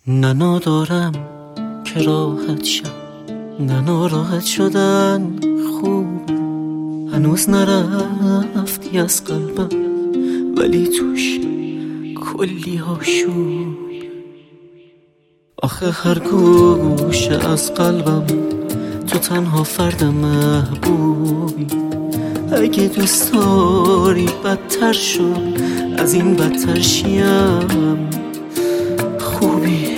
نه ندارم که راحت شم، نه ناراحت شدن خوب، هنوز نرفتی از قلبم ولی توش کلی آشوب. آخه هر گوشه از قلبم تو تنها فرد محبوبی. اگه دوست داری بدتر شد از این بدتر شیم خوبی.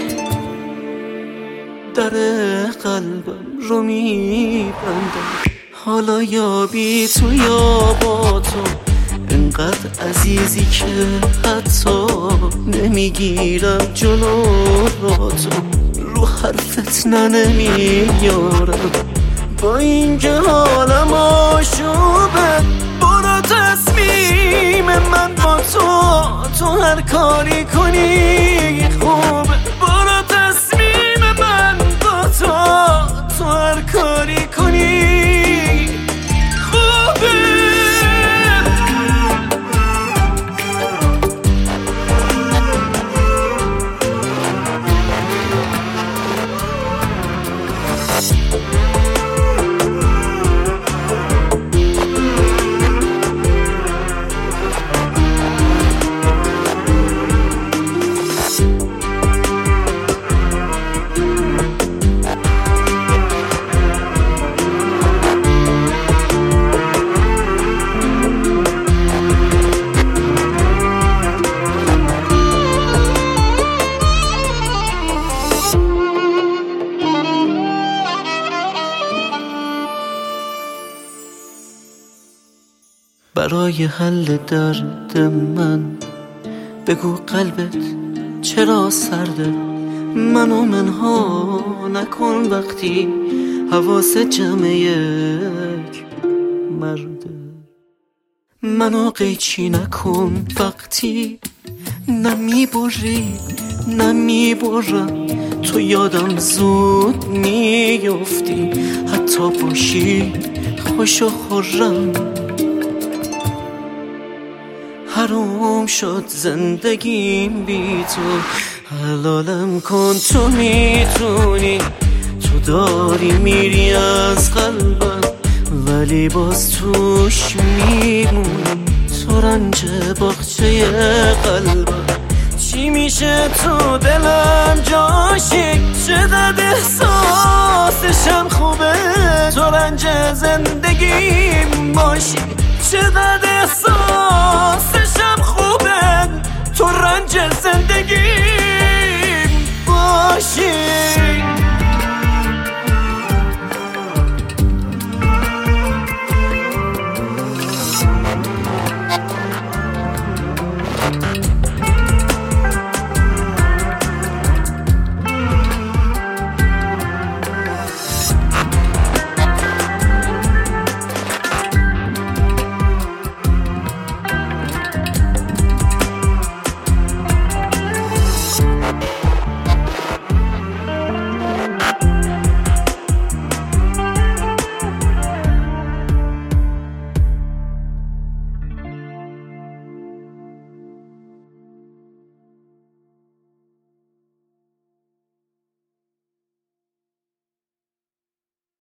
در قلبم رو میبندم، حالا یا بی تو یا با تو، انقدر عزیزی که حتی نمیگیرم جلو را تو، رو حرفت نمیارم با اینکه حالم آشوبه. برو تصمیم من با تو هر کاری کنی خوبه. برو تصمیم من با تو هر کاری کنی خوبه. برای حل درد من بگو قلبت چرا سرده، منو منها نکن وقتی حواس جمع یک مرده. منو قیچی نکن وقتی نمیبری نمیبرم، تو یادم زود میفتی حتی باشی خوش و خرم. حرام شد زندگیم بی تو، حلالم کن تو میتونی. تو داری میری از قلبم ولی باز توش میمونی. تو رنج باغچه قلبم چی میشه تو دلم جاشی، چقدر احساسشم خوبه. تو رنج زندگیم باشی، چقدر احساسشم خوبه. تو رنج زندگیم باشی.